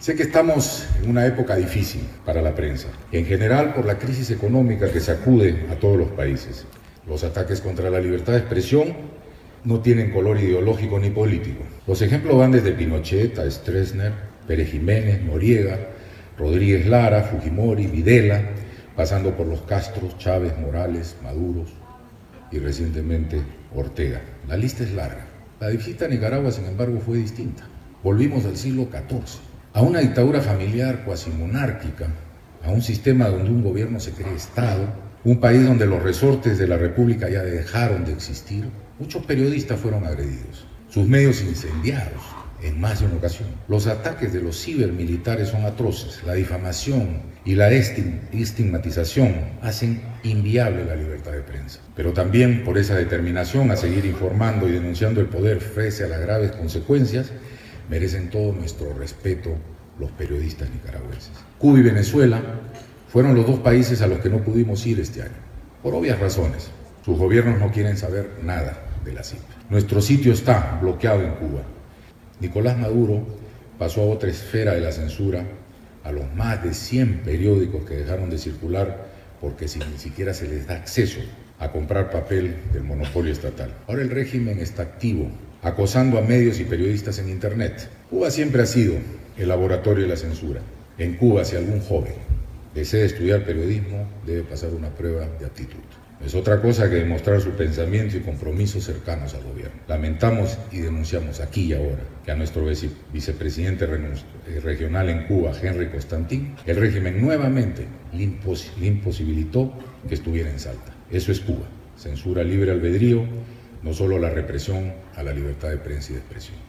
Sé que estamos en una época difícil para la prensa, en general por la crisis económica que sacude a todos los países. Los ataques contra la libertad de expresión no tienen color ideológico ni político. Los ejemplos van desde Pinochet a Stroessner, Pérez Jiménez, Noriega, Rodríguez Lara, Fujimori, Videla, pasando por los Castros, Chávez, Morales, Maduros y recientemente Ortega. La lista es larga. La visita a Nicaragua, sin embargo, fue distinta. Volvimos al siglo XIV, a una dictadura familiar cuasi monárquica, a un sistema donde un gobierno se cree Estado, un país donde los resortes de la República ya dejaron de existir. Muchos periodistas fueron agredidos, sus medios incendiados en más de una ocasión. Los ataques de los cibermilitares son atroces. La difamación y la estigmatización hacen inviable la libertad de prensa. Pero también por esa determinación a seguir informando y denunciando el poder frente a las graves consecuencias, merecen todo nuestro respeto los periodistas nicaragüenses. Cuba y Venezuela fueron los dos países a los que no pudimos ir este año, por obvias razones. Sus gobiernos no quieren saber nada de la CIP. Nuestro sitio está bloqueado en Cuba. Nicolás Maduro pasó a otra esfera de la censura a los más de 100 periódicos que dejaron de circular porque ni siquiera se les da acceso a comprar papel del monopolio estatal. Ahora el régimen está activo, acosando a medios y periodistas en Internet. Cuba siempre ha sido el laboratorio de la censura. En Cuba, si algún joven desea estudiar periodismo, debe pasar una prueba de aptitud. No es otra cosa que demostrar su pensamiento y compromisos cercanos al gobierno. Lamentamos y denunciamos aquí y ahora que a nuestro vicepresidente regional en Cuba, Henry Constantin, el régimen nuevamente le imposibilitó que estuviera en Salta. Eso es Cuba. Censura, libre albedrío, no solo la represión a la libertad de prensa y de expresión.